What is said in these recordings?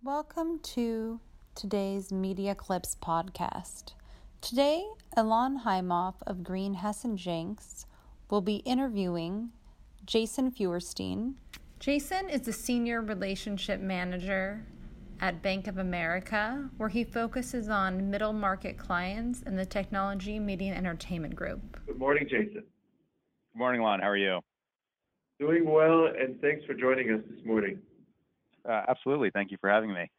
Welcome to today's Media Clips podcast. Today, Ilan Heimoff of Green Hessen Jenks will be interviewing Jason Feuerstein. Jason is the Senior Relationship Manager at Bank of America, where he focuses on middle market clients in the technology, media, and entertainment group. Good morning, Jason. Good morning, Lon. How are you? Doing well, and thanks for joining us this morning. Absolutely. Thank you for having me.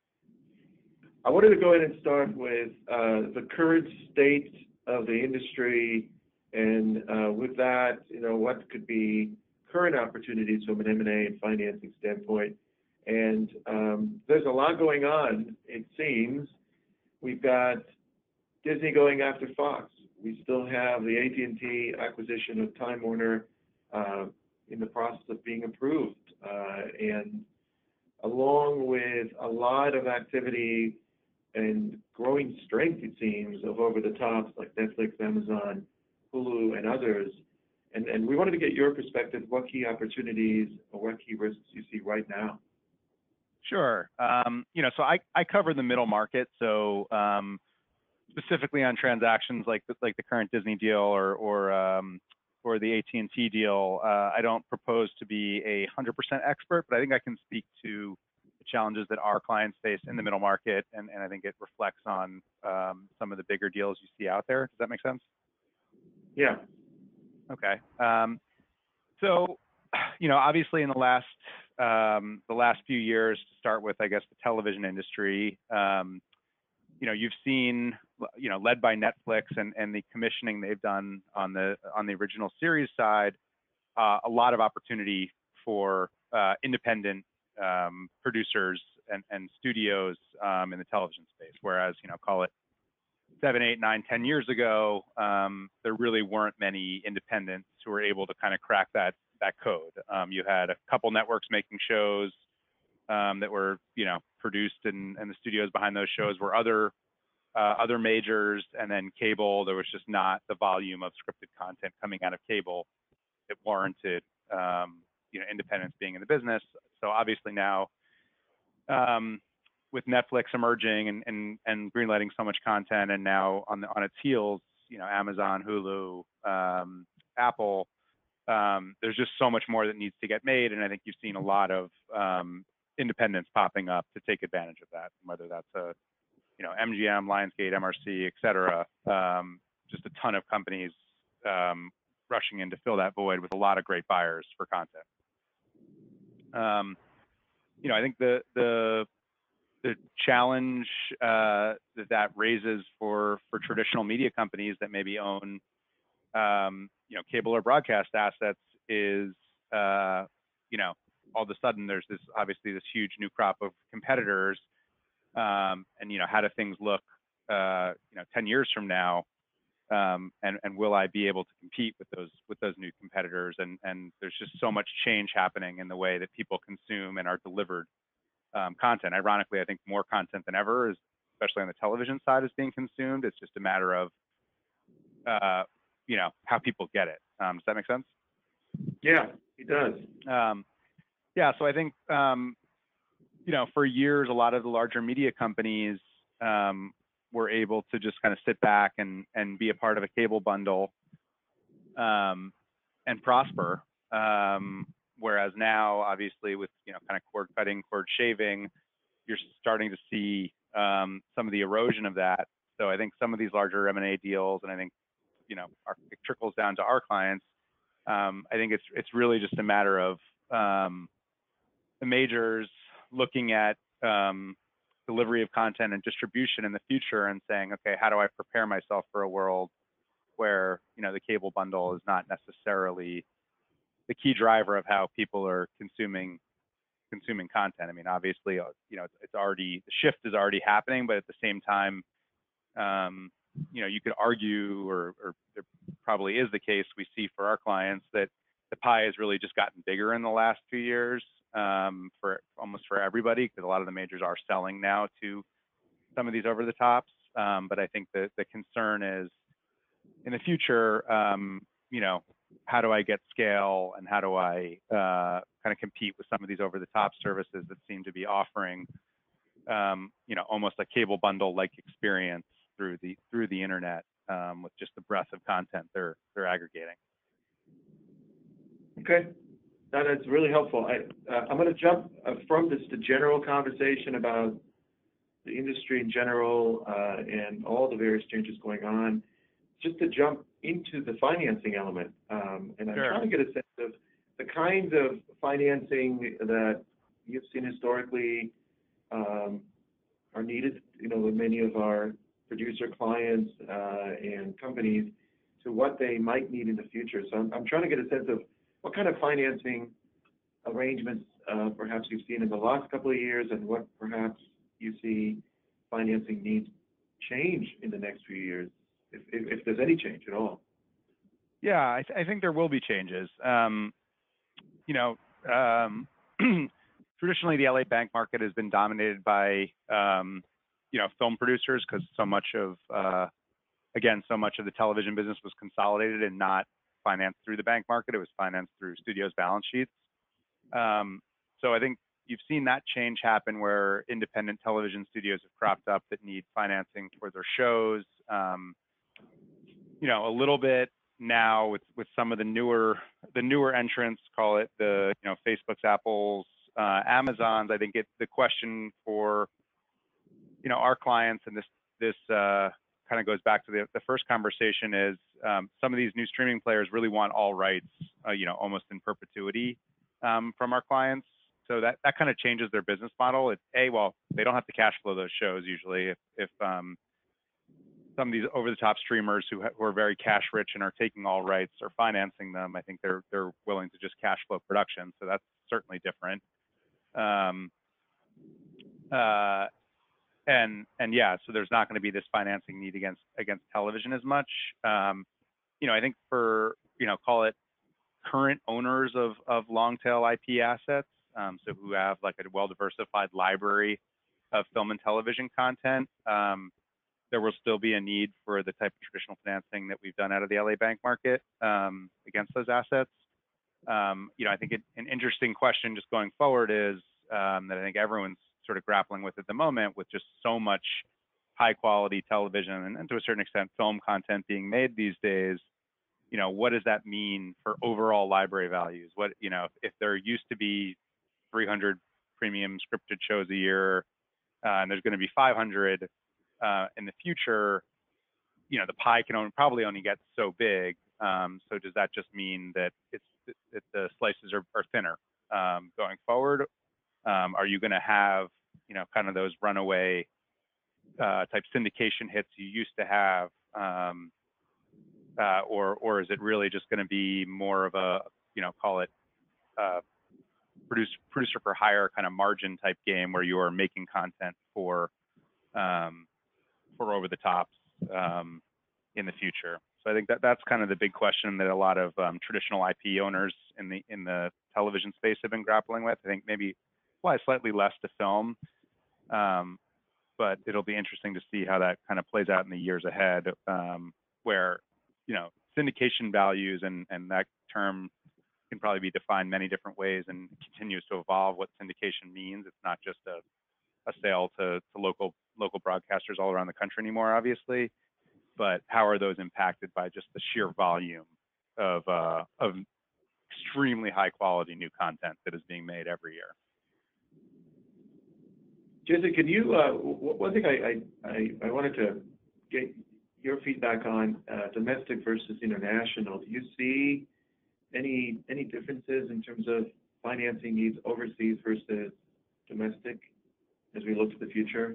I wanted to go ahead and start with the current state of the industry, and with that, what could be current opportunities from an M&A and financing standpoint. And there's a lot going on, it seems. We've got Disney going after Fox. We still have the AT&T acquisition of Time Warner in the process of being approved. And along with a lot of activity and growing strength, it seems, of over-the-tops like Netflix, Amazon, Hulu, and others. And we wanted to get your perspective, what key opportunities or what key risks you see right now. Sure. So I cover the middle market. So specifically on transactions like the current Disney deal or the AT&T deal, I don't propose to be 100% expert, but I think I can speak to the challenges that our clients face in the middle market, and I think it reflects on some of the bigger deals you see out there. Does that make sense? Yeah. Okay. So, obviously in the last few years, to start with, I guess the television industry, you've seen, led by Netflix and the commissioning they've done on the original series side, a lot of opportunity for independent producers and studios in the television space. Whereas, call it 7, 8, 9, 10 years ago, there really weren't many independents who were able to kind of crack that code. You had a couple networks making shows that were, produced, and the studios behind those shows were other majors, and then cable. There was just not the volume of scripted content coming out of cable that warranted, independents being in the business. So obviously now, with Netflix emerging and greenlighting so much content, and now on its heels, Amazon, Hulu, Apple, there's just so much more that needs to get made, and I think you've seen a lot of independents popping up to take advantage of that, whether that's MGM, Lionsgate, MRC, et cetera. Just a ton of companies rushing in to fill that void with a lot of great buyers for content. I think the challenge that raises for traditional media companies that maybe own cable or broadcast assets is all of a sudden there's obviously this huge new crop of competitors, and how do things look 10 years from now, and will I be able to compete with those new competitors? And there's just so much change happening in the way that people consume and are delivered content. Ironically, I think more content than ever, especially on the television side, is being consumed. It's just a matter of how people get it. Does that make sense? Yeah, it does. So I think for years, a lot of the larger media companies were able to just kind of sit back and be a part of a cable bundle and prosper. Whereas now, obviously, with kind of cord cutting, cord shaving, you're starting to see some of the erosion of that. So I think some of these larger M&A deals, and I think it trickles down to our clients. I think it's really just a matter of the majors looking at delivery of content and distribution in the future and saying, okay, how do I prepare myself for a world where the cable bundle is not necessarily the key driver of how people are consuming content. I mean, obviously, it's already, the shift is already happening, but at the same time, you could argue, or there probably is the case we see for our clients, that the pie has really just gotten bigger in the last few years for everybody, because a lot of the majors are selling now to some of these over the tops. But I think the concern is in the future, how do I get scale, and how do I kind of compete with some of these over the top services that seem to be offering almost a cable bundle like experience through the internet, with just the breadth of content they're aggregating. Okay, that's really helpful. I'm going to jump from this to general conversation about the industry in general and all the various changes going on, just to jump into the financing element. And I'm trying to get a sense of the kinds of financing that you've seen historically are needed, with many of our producer clients and companies, to what they might need in the future. So I'm trying to get a sense of what kind of financing arrangements perhaps you've seen in the last couple of years, and what perhaps you see financing needs change in the next few years, if there's any change at all. Yeah, I think there will be changes. Traditionally, the LA bank market has been dominated by, film producers, because so much of the television business was consolidated and not financed through the bank market. It was financed through studios' balance sheets. So I think you've seen that change happen, where independent television studios have cropped up that need financing for their shows. A little bit now with some of the newer entrants, call it the Facebooks, Apples, Amazons. I think the question for our clients, and this kind of goes back to the first conversation, is some of these new streaming players really want all rights, almost in perpetuity, from our clients. So that kind of changes their business model. Well, they don't have to cash flow those shows usually. If some of these over-the-top streamers who are very cash rich and are taking all rights are financing them, I think they're willing to just cash flow production. So that's certainly different. So there's not going to be this financing need against television as much. I think for call it current owners of long tail IP assets, so who have like a well diversified library of film and television content, there will still be a need for the type of traditional financing that we've done out of the LA bank market against those assets. I think an interesting question just going forward is that I think everyone's sort of grappling with at the moment, with just so much high quality television and to a certain extent film content being made these days. What does that mean for overall library values? What, if there used to be 300 premium scripted shows a year, and there's going to be 500 in the future, the pie can probably only get so big. So does that just mean that the slices are thinner going forward? Are you going to have, kind of those runaway type syndication hits you used to have, or is it really just going to be more of a, call it producer for hire kind of margin type game, where you are making content for over the tops in the future? So I think that's kind of the big question that a lot of traditional IP owners in the television space have been grappling with. I think maybe applies slightly less to film, but it'll be interesting to see how that kind of plays out in the years ahead, where syndication values and that term can probably be defined many different ways and continues to evolve what syndication means. It's not just a sale to local broadcasters all around the country anymore, obviously, but how are those impacted by just the sheer volume of extremely high quality new content that is being made every year? Jason, can you, one thing I wanted to get your feedback on, domestic versus international. Do you see any differences in terms of financing needs overseas versus domestic as we look to the future?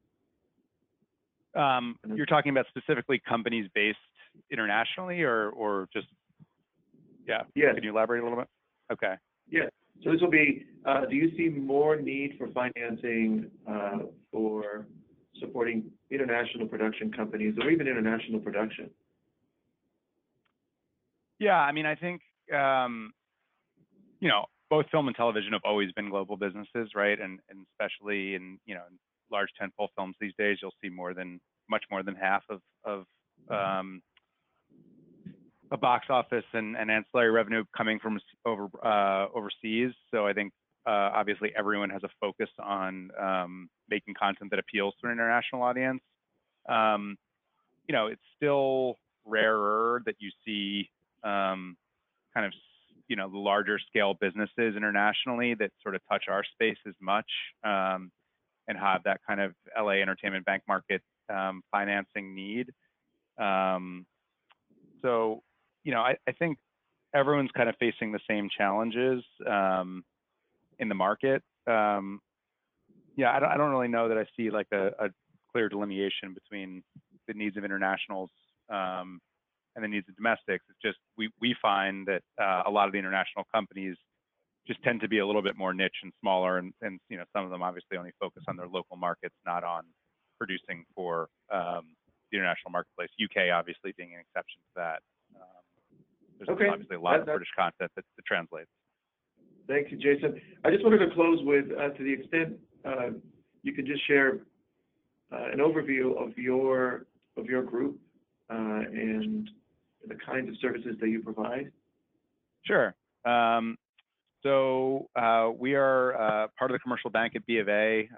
You're talking about specifically companies based internationally, or just, yeah? Yes. Can you elaborate a little bit? Okay. Yeah. So this will be, do you see more need for financing for supporting international production companies or even international production? Yeah, I mean, I think, both film and television have always been global businesses, right? And especially in, large tentpole films these days, you'll see much more than half of a box office and ancillary revenue coming from overseas. So I think obviously everyone has a focus on making content that appeals to an international audience. It's still rarer that you see kind of, the larger scale businesses internationally that sort of touch our space as much and have that kind of LA entertainment bank market financing need. So, I think everyone's kind of facing the same challenges in the market. I don't really know that I see like a clear delineation between the needs of internationals and the needs of domestics. It's just we find that a lot of the international companies just tend to be a little bit more niche and smaller, and some of them obviously only focus on their local markets, not on producing for the international marketplace. UK obviously being an exception to that. There's obviously a lot of British content that translates. Thank you, Jason. I just wanted to close with, to the extent you could just share an overview of your group and the kinds of services that you provide. Sure. So we are part of the commercial bank at B of A.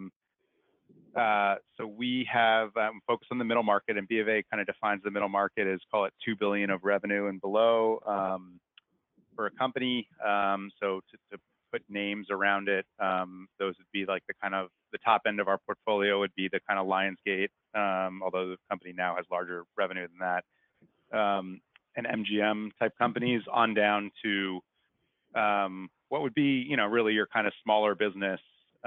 So we have focused on the middle market, and B of A kind of defines the middle market as, call it, $2 billion of revenue and below for a company. So to put names around it, those would be like the top end of our portfolio would be the kind of Lionsgate, although the company now has larger revenue than that, and MGM type companies, on down to what would be, really your kind of smaller business,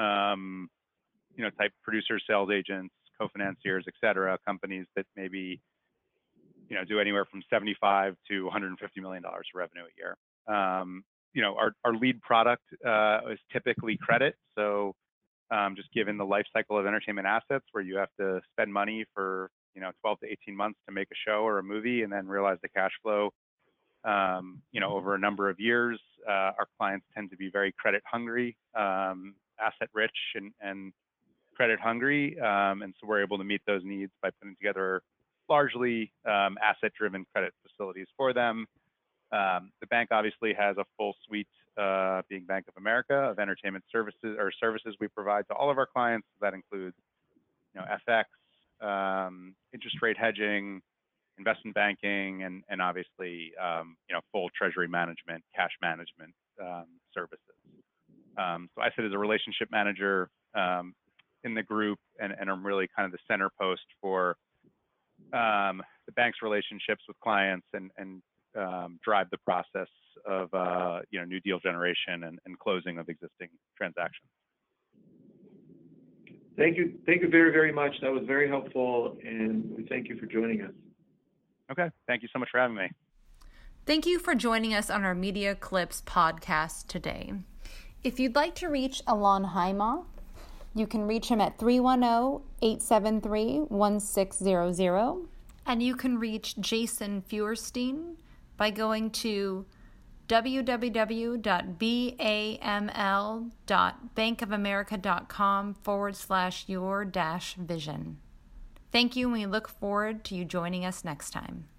type producers, sales agents, co-financiers, et cetera, companies that maybe, do anywhere from $75 to $150 million of revenue a year. Our lead product is typically credit. So just given the life cycle of entertainment assets, where you have to spend money for 12 to 18 months to make a show or a movie and then realize the cash flow over a number of years, our clients tend to be very credit hungry, asset rich and credit hungry, and so we're able to meet those needs by putting together largely asset driven credit facilities for them. The bank obviously has a full suite, being Bank of America, of entertainment services we provide to all of our clients. That includes FX, interest rate hedging, investment banking, and obviously full treasury management, cash management services. So I sit as a relationship manager in the group, and I'm really kind of the center post for the bank's relationships with clients and drive the process of new deal generation and closing of existing transactions. Thank you very, very much. That was very helpful, and we thank you for joining us. Okay, thank you so much for having me. Thank you for joining us on our Media Clips podcast today. If you'd like to reach Alon Hyma, you can reach him at 310-873-1600, and you can reach Jason Feuerstein by going to www.baml.bankofamerica.com/your-vision. Thank you, and we look forward to you joining us next time.